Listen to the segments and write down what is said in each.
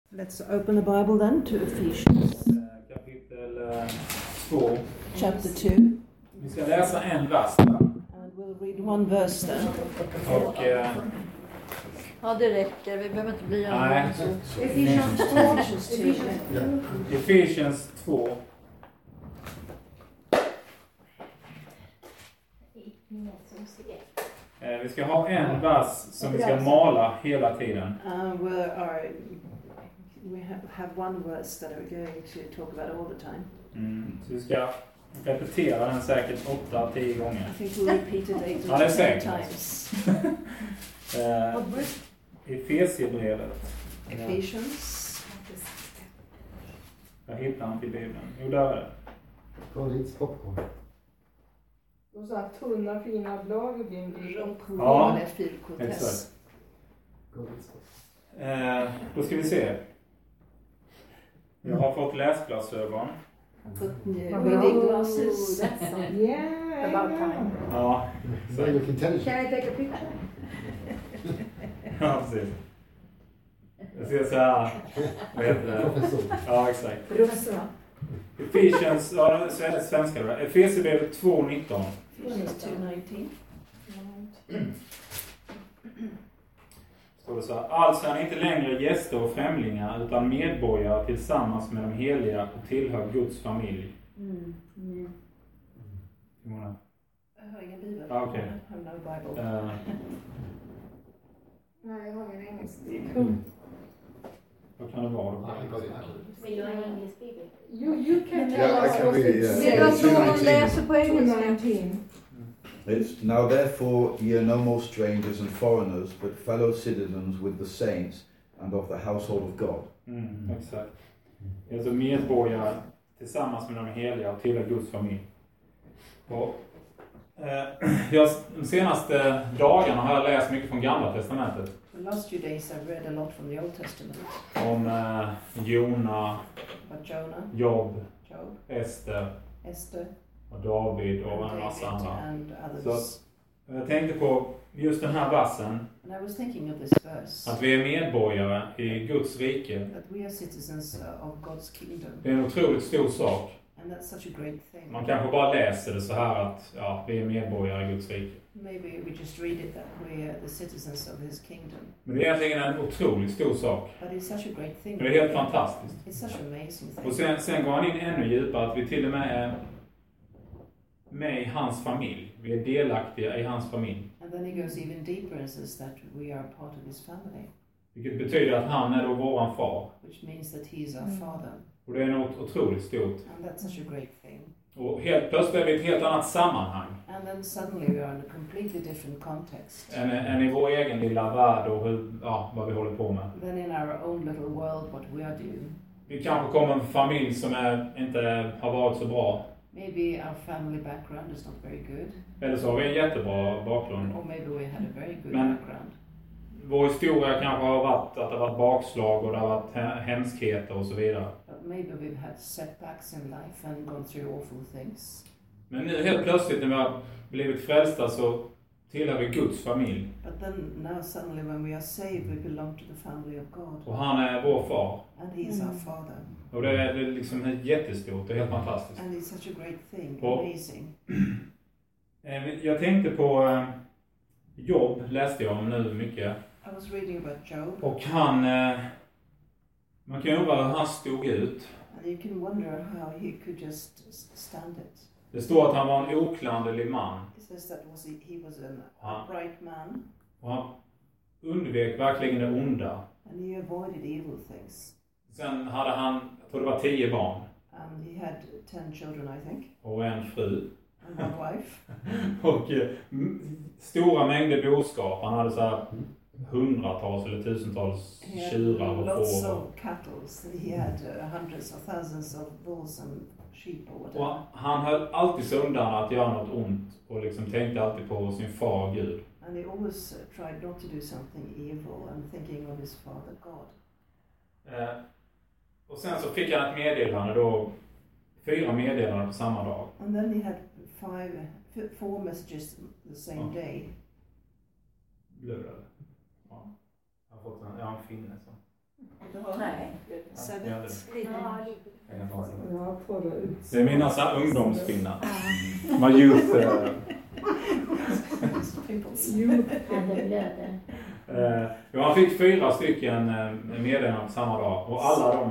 Let's open the Bible then to Ephesians. Kapitel 2. Chapter 2. Vi ska läsa en vers där. And we'll read one verse there. Och, Ja, det räcker. Vi behöver inte bli nej. Ephesians 2. Vi ska ha en vers som vi ska mala hela tiden. We have one verse that we're going to talk about all the time. Så vi ska repetera den säkert 8-10 gånger. I think we'll repeat it 8 Ja, det är or 10 säkert. times. Efesierbrevet. Ephesians. Jag hittar inte i Bibeln. Jo, där är det. Ta lite popcorn. Och så här tunna fina blad i din bil. Ja, Exakt. exakt. Då ska vi se. Jag har fått läsglasögon. Reading glasses. Yeah. About time. Ja, They look intelligent. Can I take a picture? ja, precis. Jag ser så här. Vad heter det? Professor. Ja, exakt. Rosa. Ephesians, ja, så är det svenska då. Efesierbrevet 2:19. Ephesians 2:19. Står det så här. Alltså är ni inte längre gäster och främlingar utan medborgare tillsammans med de heliga och tillhör Guds familj. Mm. Hur många? Jag har ingen bibel. Ah, okej. I have no Bible. Nej, jag har min engelska. Vad kan det vara då? Vill du ha en engelsk bibel? You can Yeah, I can read it, yeah. Det är alltså man 2:19. läser på engelska. 2:19. It's, now therefore ye are no more strangers and foreigners, but fellow citizens with the saints and of the household of God. Exakt. Vi är alltså medborgare tillsammans med de heliga och tillhör Guds familj. Och, de senaste dagarna har jag läst mycket från Gamla testamentet. The last few days I've read a lot from the Old Testament. Om Jona, About Jonah, Job, Job, Ester Esther, och David och en and massa David andra. and others. Så jag tänkte på just den här versen. And I was thinking of this verse. Att vi är medborgare i Guds rike. That we are citizens of God's kingdom. Det är en otroligt stor sak. And that's such a great thing. Man kanske bara läser det så här att ja, vi är medborgare i Guds rike. Maybe we just read it that we are the citizens of his kingdom. Men det är egentligen en otroligt stor sak. But it's such a great thing. Det är helt fantastiskt. It's such an amazing thing. Och sen går han in ännu djupare att vi till och med är med i hans familj. Vi är delaktiga i hans familj. And then he goes even deeper and says that we are part of his family. Vilket betyder att han är då våran far. Which means that he is our father. Och det är något otroligt stort. And that's such a great thing. Och helt plötsligt är vi i ett helt annat sammanhang. And then suddenly we are in a completely different context. Än i vår egen lilla värld och vad vi håller på med. Than in our own little world what we are doing. Vi kanske kommer en familj som inte har varit så bra. Maybe our family background is not very good. Eller så har vi en jättebra bakgrund. Or maybe we had a very good Men background. vår historia kanske har varit att det har varit bakslag och det har varit hemskheter och så vidare. But maybe we've had setbacks in life and gone through awful things. Men nu helt plötsligt när vi har blivit frälsta så tillhör vi Guds familj. But then now suddenly when we are saved we belong to the family of God. Och han är vår far. And he is our father. Och det är liksom jättestort, det är helt fantastiskt. And it's such a great thing, Och amazing. Jag tänkte på Job, läste jag om nu mycket. I was reading about Job. Och han, man kan ju undra hur han stod ut. And you can wonder how he could just stand it. Det står att han var en oklanderlig man. It says that he was an Ja. upright man. Och han undvek verkligen det onda. And he avoided evil things. Sen hade han, jag tror det var 10 barn. And he had 10 children, I think. Och en fru. And one wife. Och stora mängder boskap. Han hade så här hundratals eller tusentals tjurar och lots får. of cattle. He had hundreds of thousands of bulls and sheep or whatever. Och han höll alltid sig undan att göra något ont. Och liksom tänkte alltid på sin far Gud. And he always tried not to do something evil and thinking of his father God. Och sen så fick han ett meddelande då. 4 meddelanden på samma dag. And then he had 4 messages the same day. Blödade. Ja. Jag har fått en finne så. Nej. Sabbath. Ja, torra ut. Det är mina så här ungdomskvinna. My youth. Ja, det blöder. Ja, han fick 4 stycken meddelanden på samma dag. Och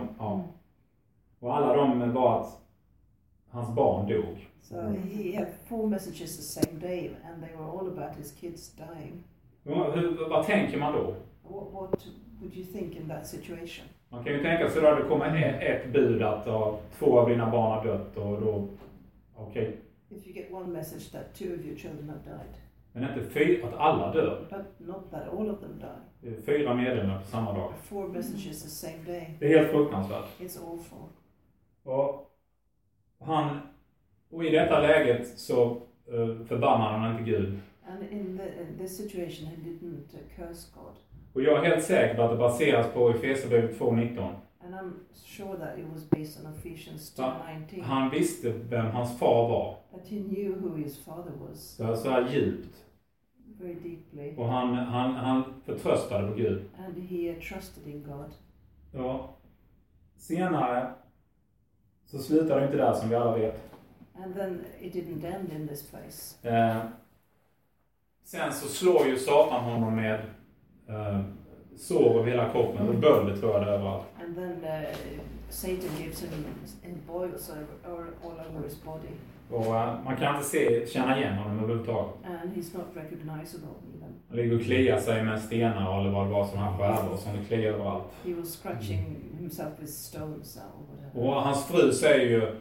alla de var att hans barn dog. So he had 4 messages the same day, and they were all about his kids dying. Vad tänker man då? What would you think in that situation? Man kan ju tänka sig att det kommer ett bud att 2 av dina barn har dött och då, okej. If you get one message that 2 of your children have died, Men inte att alla dör. but not that all of them die. Det är 4 meddelanden på samma dag. 4 messages the same day. Det är helt fruktansvärt. It's awful. Och i detta läget så förbannar han inte Gud. And in this situation, he didn't curse God. Och jag är helt säker på att det baseras på Efesierbrevet 2:19. And I'm sure that it was based on Ephesians 2:19. Han visste vem hans far var. That he knew who his father was. Så här djupt. Very deeply. Och han förtröstade på Gud. And he trusted in God. Ja. Senare så slutade det inte där som vi alla vet. And then it didn't end in this place. Sen så slår ju Satan honom med sår över hela kroppen. Och bölder tror jag det överallt. And then Satan gives him boils all over his body. Och man kan inte känna igen honom överhuvudtaget. And he's not recognizable even. Han ligger och kliar sig med stenar eller vad det var som han skärde och som det kliar överallt. He was scratching himself with stones or whatever. Och hans fru säger ju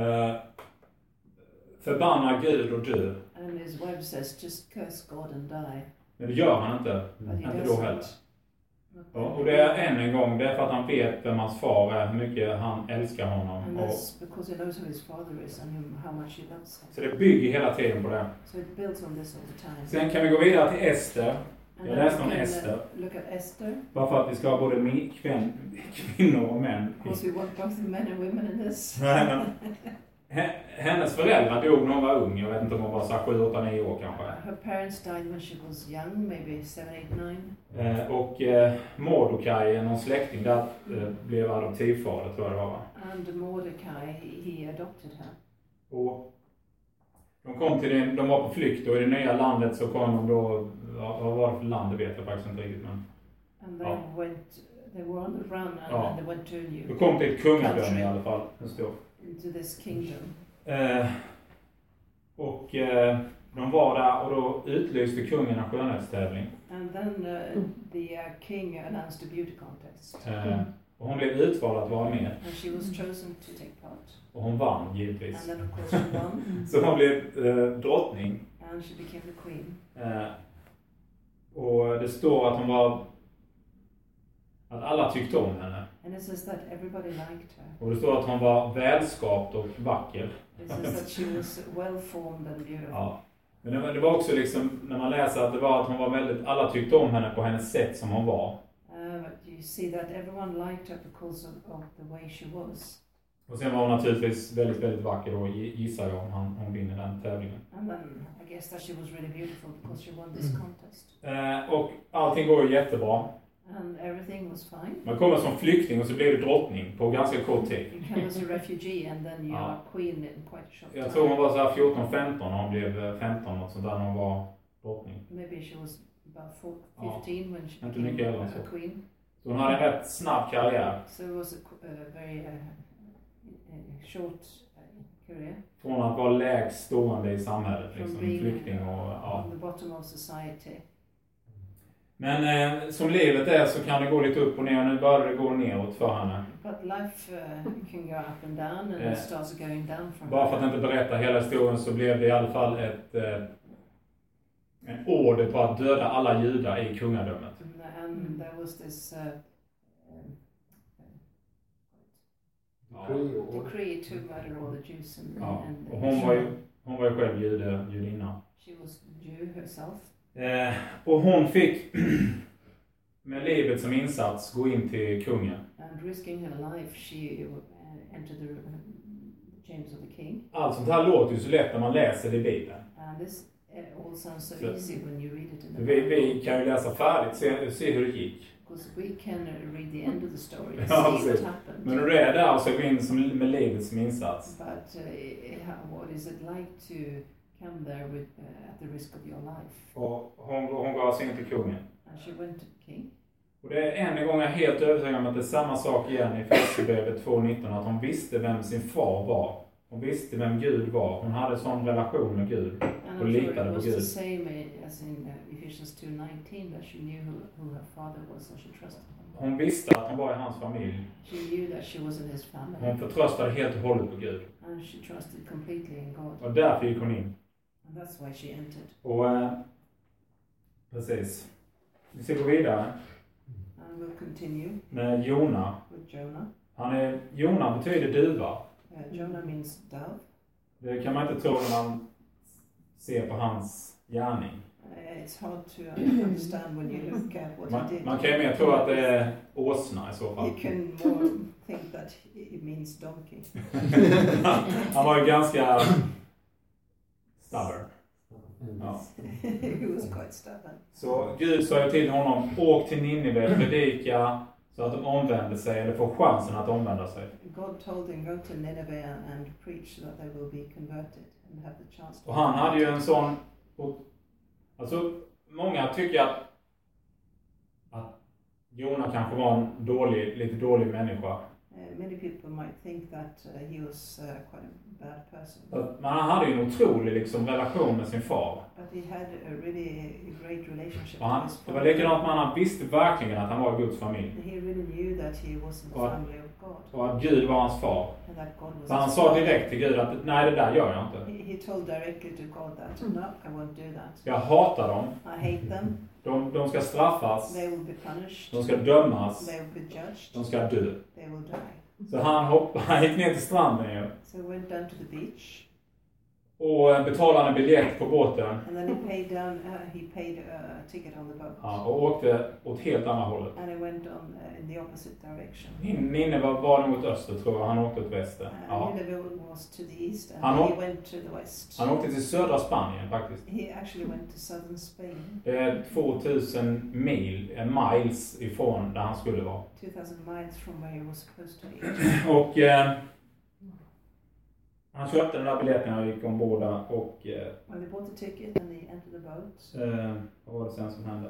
förbanna Gud och dö. And his wife says, just curse God and die. Men det gör han inte. But he Inte då doesn't. heller. Och det är än en gång, det är för att han vet vem hans far är, hur mycket han älskar honom. And Och, that's because he knows who his father is and how much he loves him. så det bygger hela tiden på det. So it builds on this all the time. Sen kan vi gå vidare till Ester. And Jag then läste we om can, Ester. Look at Esther. Bara för att vi ska ha både kvinnor och män. Of course we want both the men and women in this. Nej, men hennes föräldrar dog när hon var ung. Jag vet inte om hon var så 7, 8, 9 år kanske. Her parents died when she was young, maybe 7, 8, 9. Och Mordokaj, någon släkting där, blev adoptivfader tror jag det var. And Mordecai, he adopted her. Och de kom till de var på flykt och i det nya landet så kom de då, vad var det för land det vet jag faktiskt inte riktigt men. And they were on the run and they went to a De new kom till ett kungadöme i alla fall. into this kingdom. De var där och då utlyste kungen en skönhetstävling. And then the king announced a beauty contest. Och hon blev utvald att vara med. And she was chosen to take part. Och hon vann givetvis. And then of course she won. Så hon blev drottning. And she became the queen. Och det står att hon var att alla tyckte om henne. And it says that everybody liked her. Och det står att hon var välskapt och vacker. It says that she was well formed and beautiful. Ja. Men det var också liksom, när man läser att det var att hon var väldigt, alla tyckte om henne på hennes sätt som hon var. You see that everyone liked her because of the way she was. Och sen var hon naturligtvis väldigt, väldigt vacker och gissar jag om hon vinner den tävlingen. And then I guess that she was really beautiful because she won this contest. Och allting går ju jättebra. And everything was fine. Man kommer som flykting och så blir du drottning på ganska kort tid. You come as a refugee and then you are queen in quite a short time. Jag tror hon var så här 14-15 när hon blev 15 och sånt där när hon var drottning. Maybe she was about 15 when she Inte became mycket äldre a så. queen. Så hon hade en rätt snabb karriär. So it was a very short career. Från att vara lägst stående i samhället, From liksom being flykting och on the bottom of society. Men som livet är så kan det gå lite upp och ner. Nu börjar det gå neråt för henne. But life can go up and down and it starts going down from Bara för att inte berätta hela historien så blev det i alla fall en order på att döda alla judar i kungadömet. And there was this decree to murder all the Jews and och hon var ju själv judinna. She was Jew herself. Och hon fick med livet som insats gå in till kungen. And risking her life she entered the chambers of the king. Allt sånt här låter ju så lätt när man läser det i Bibeln. And this all sounds so easy when you read it in the Vi kan ju läsa färdigt, se hur det gick. Because we can read the end of the story and Ja, see what precis. happened. Men när du är där så går in som med livet som insats. But what is it like to come there with, at the risk of your life? Och hon gav sig in till kungen. And she went to the king. Och det är en gång jag är helt övertygad om att det är samma sak igen i Efesierbrevet 2:19, att hon visste vem sin far var. Hon visste vem Gud var. Hon hade sån relation med Gud. And Och I'm sure litade it på was Gud. the same as in Ephesians 2:19, that she knew who her father was and she trusted him. Hon visste att hon var i hans familj. She knew that she was in his family. Hon förtröstade helt och hållet på Gud. And she trusted completely in God. Och därför gick hon in. And that's why she entered. Och precis. Vi ska gå vidare And we'll continue med Jona. with Jonah. Jona betyder duva. Jonah means dove. Det kan man inte tro när man ser på hans gärning. It's hard to understand when you look at what he did. Man kan ju mer tro att det är åsna i så fall. You can more think that it means donkey. Han var ju ganska stubborn. Ja. He was quite stubborn. Så Gud sa ju till honom, åk till Nineve, predika så att de omvänder sig, eller får chansen att omvända sig. God told him, go to Nineveh and preach so that they will be converted and have the chance to. Och han hade ju en sån, alltså många tycker att Jona kanske var en lite dålig människa. Many people might think that he was quite a bad person. Men han hade ju en otrolig relation med sin far. But he had a really great relationship Och with his det father. var likadant med han visste verkligen att han var Guds familj. He really knew that he was in the Och- family of God. Och att Gud var hans far. And that God was Så han his sa father. direkt till Gud att nej, det där gör jag inte. He told directly to God that, no, I won't do that. Jag hatar dem. I hate them. De ska straffas. They will be punished. De ska dömas. They will be judged. De ska dö. They will die. Så han gick ner till stranden ju. So he went down to the beach. Och betalade en biljett på båten. And then he paid a ticket on the boat. Ja, och åkte åt helt andra hållet. And he went on in the opposite direction. Nineve var nog mot öster tror jag. Han åkte åt väster. Ja. Nineveh was to the east and Han he åk- went to the west. Han åkte till södra Spanien faktiskt. He actually went to southern Spain. Det är 2000 miles ifrån där han skulle vara. 2000 miles from where he was supposed to be. Och han köpte den där biljetten och gick ombord där och When they bought the ticket and they entered the boat. vad var det sen som hände?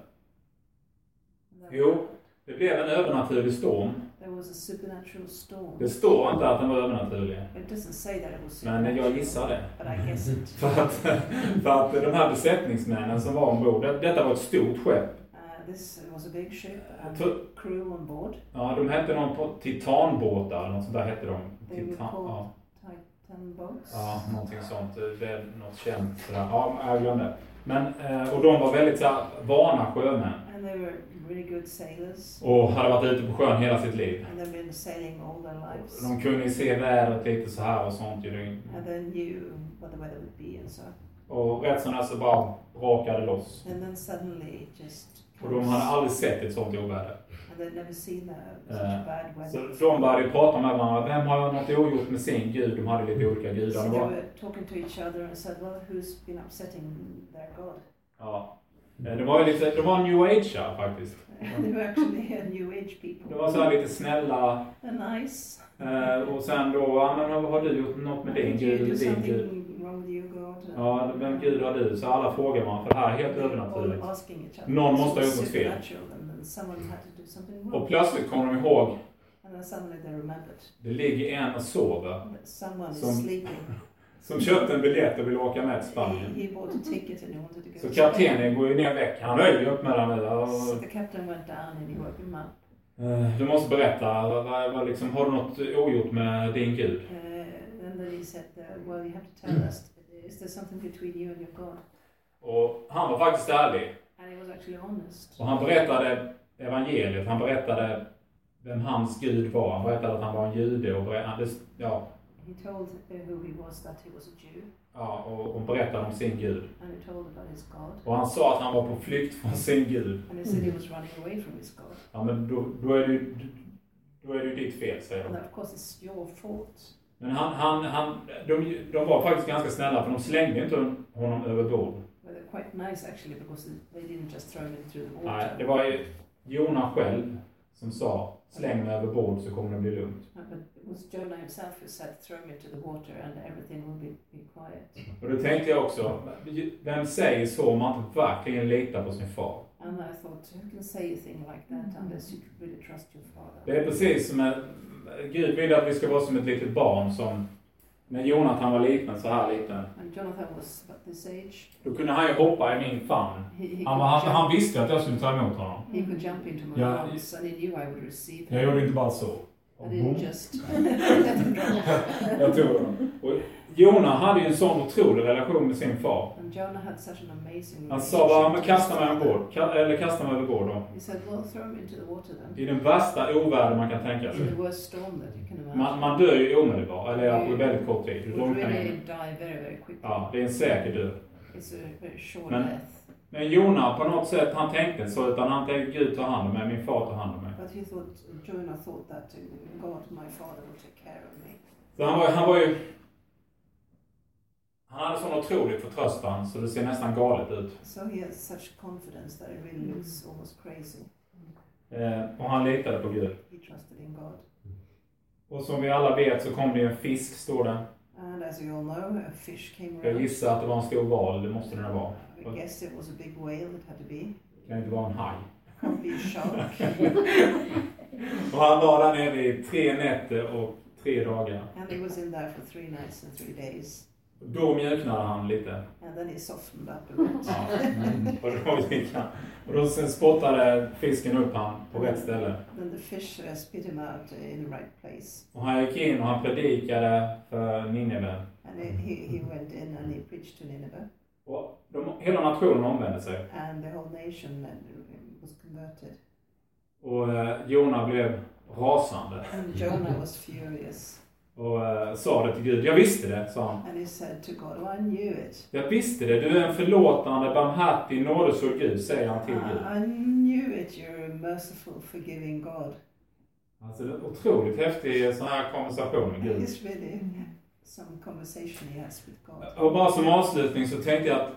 and that- Jo, det blev en övernaturlig storm. There was a supernatural storm. Det står inte att den var övernaturlig. It doesn't say that it was Men supernatural. jag gissar det. But I guess it. För att de här besättningsmännen som var ombord, detta var ett stort skepp. This was a big ship and Så- crew on board. Ja, de hette någon på titanbåtar eller något sånt där hette de. They were Titan, called ja. Titan boats. Ja, någonting sånt. Det är något känt sådär. Ja, jag glömde. Men, och de var väldigt såhär, vana sjömän. And they were really good sailors. Och hade varit ute på sjön hela sitt liv. And they've been sailing all their lives. De kunde ju se vädret lite så här och sånt. And they knew what the weather would be and so. Och rätt som så bara brakade loss. And then suddenly it just Och de hade aldrig sett ett sånt oväder. And they'd never seen such bad Så weather. de började prata med varandra. Vem har något ogjort med sin gud? De hade lite olika gudar. So Det they var, were talking to each other and said, well, who's been upsetting their God? ja. De var ju lite, de var new age faktiskt. They were actually new age De people. var så här lite snälla. And nice. Och sen då, ja, men har du gjort något med din Did you gud do eller din gud? something wrong with you, God? Ja, vem gud har du? Så alla frågar man, för det här är helt They were övernaturligt. all asking each other. Någon This måste ha was gjort något fel. supernatural, and then someone had to do something wrong. Och plötsligt kommer de ihåg, And then suddenly they remembered det ligger en och sover. that someone is Som- sleeping. Som köpte en biljett och ville åka med till Spanien. He bought a ticket and he wanted to go Så to Spain. kaptenen går ju ner väck. Han höjer ju upp med den nu. So the captain went down and he woke him up. Du måste berätta, vad liksom, har du något ogjort med din gud? And then he said, well, you have to tell us, is there something between you and your God? Och han var faktiskt ärlig. And he was actually honest. Och han berättade evangeliet. Han berättade vem hans gud var. Han berättade att han var en jude och He told who he was, that he was a Jew. och berättade om sin gud. And he told about his God. Och han sa att han var på flykt från sin gud. And he said he was running away from his God. Ja, men då är det ju ditt fel, säger And de. of course it's your fault. Men de var faktiskt ganska snälla, för de slängde inte honom över bord. Well, they're quite nice actually, because they didn't just throw him into the Nej, water. det var ju Jona själv som sa släng mig över bord så kommer det bli lugnt. But it was Jonah himself who said throw me into the water and everything will be quiet. Och då tänkte jag också, vem säger så om man inte verkligen litar på sin far? And I thought, who can say a thing like that unless you really trust your father? Det är precis som Gud vill att vi ska vara som ett litet barn som när Jonathan var liten, så här liten. And Jonathan was about this age. Då kunde han ju hoppa i min famn. Han visste att jag skulle ta emot honom. He could jump into my arms and he knew I would receive him. Jag gjorde inte bara så. I didn't just let him drop. Jag tog honom. Och Jona hade ju en sån otrolig relation med sin far. And Jonah had such an amazing Han sa bara, men kasta mig ombord. Eller kasta mig över bord då. He said, well, throw me into the water then. I den värsta oväder man kan tänka sig. In the worst storm that you can imagine. Man dör ju omedelbart, eller på väldigt kort tid. You would really die very, very quickly. Ja, det är en säker död. It's a very short Men- death. Men Jona på något sätt, han tänkte så, utan han tänkte Gud tar hand om mig, min far tar hand om mig. But Jonah thought that God, my father, will take care of me. Så han hade sån otrolig förtröstan så det ser nästan galet ut. So he has such confidence that it really looks almost crazy. Och han litade på Gud. He trusted in God. Och som vi alla vet så kom det en fisk, står det. And as you all know, a fish came Jag around. gissar att det var en stor val, det måste det vara. I guess it was a big whale, it had to be. Det kan inte vara en haj. Can't be a shark. Och han var där nere i 3 nätter och 3 dagar. And he was in there for 3 nights and 3 days. Då mjuknade han lite. And then he softened up a bit. Ja. Och då sen spottade fisken upp han på rätt ställe. Then the fish spit him out in the right place. Och han gick in och han predikade för Nineve. And he went in and he preached to Nineveh. Och hela nationen omvände sig. And the whole nation was converted. Och Jona blev rasande. And Jonah was furious. Och sa det till Gud. Jag visste det, sa han. And he said to God, well, I knew it. Jag visste det. Du är en förlåtande, barmhärtig, nådefull Gud, säger han till Gud. I knew it. You're a merciful, forgiving God. Alltså det är otroligt häftig sån här konversation med Gud. It's really some conversation he has with God. Och bara som avslutning så tänkte jag att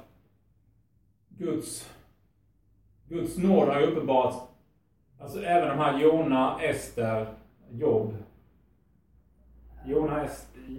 Guds nåd har ju uppenbarat, alltså även de här Jona, Ester, Job. Jona,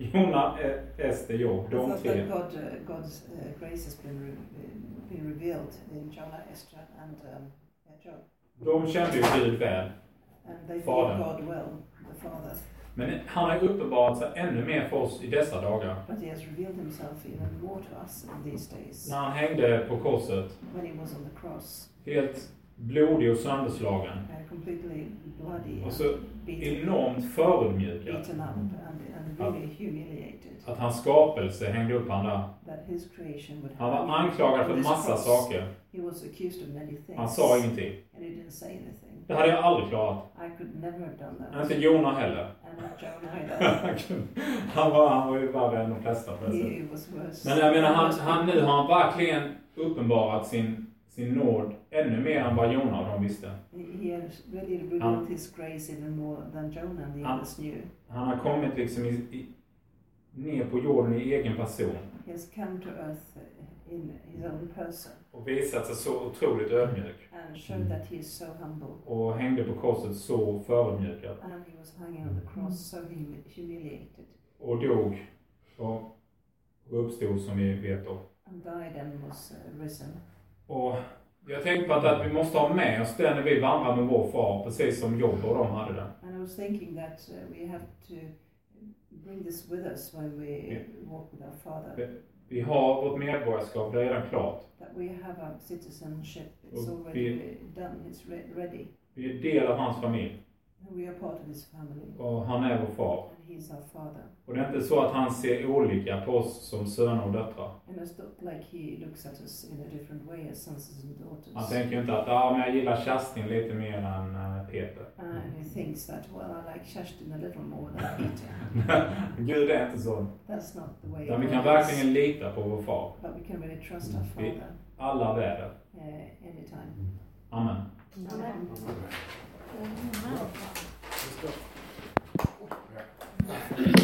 Ester, Job, I de thought 3. that God's grace has been revealed in Jonah, Esther and Job. De kände ju Gud väl. And they Fadern. knew God well, the Father. Men han har uppenbarat sig ännu mer för oss i dessa dagar. But he has revealed himself even more to us in these days. När han hängde på korset, When he was on the cross, helt blodig och sönderslagen. completely bloody, Och så beaten, enormt förödmjukad. beaten up and really humiliated. Att hans skapelse hängde upp han där. That his creation would Han have var anklagad för on this massa cross. saker. He was accused of many things. Han sa ingenting. And he didn't say anything. Det hade jag aldrig klarat. I could never have done that. Inte Jona heller. And not Jonah either. han var ju värre än de flesta på det sättet. He was worse. Men jag menar, nu har han verkligen uppenbarat sin nåd ännu mer än vad Jona och de visste. He has really revealed his grace even more than Jonah and the others knew. Han har kommit liksom ner på jorden i egen person. He has come to earth in his own person Och visat sig så otroligt ödmjuk. and showed that he is so humble. Och hängde på korset så förödmjukad. And he was hanging on the cross so humiliated. Och dog. Och uppstod som vi vet då. And died and was risen. Och jag tänkte på att vi måste ha med oss det när vi vandrar med vår far. Precis som Job och de hade det. And I was thinking that we have to bring this with us when we walk with our Father. Vi har vårt medborgarskap, det är redan klart. That we have our citizenship. It's Och already done. It's ready. Vi är del av hans familj. And we are part of his family. Och han är vår far. And he's our Father. Och det är inte så att han ser olika på oss som söner och döttrar. And it's not like he looks at us in a different way as sons and daughters. Han tänker ju inte att men jag gillar Kerstin lite mer än Peter. And he thinks that, well, I like Kerstin a little more than Peter. Gud är inte så. That's not the way. Utan vi God kan is. verkligen lita på vår far. But we can really trust our Vi- Father Alla väder. anytime. Amen. Amen.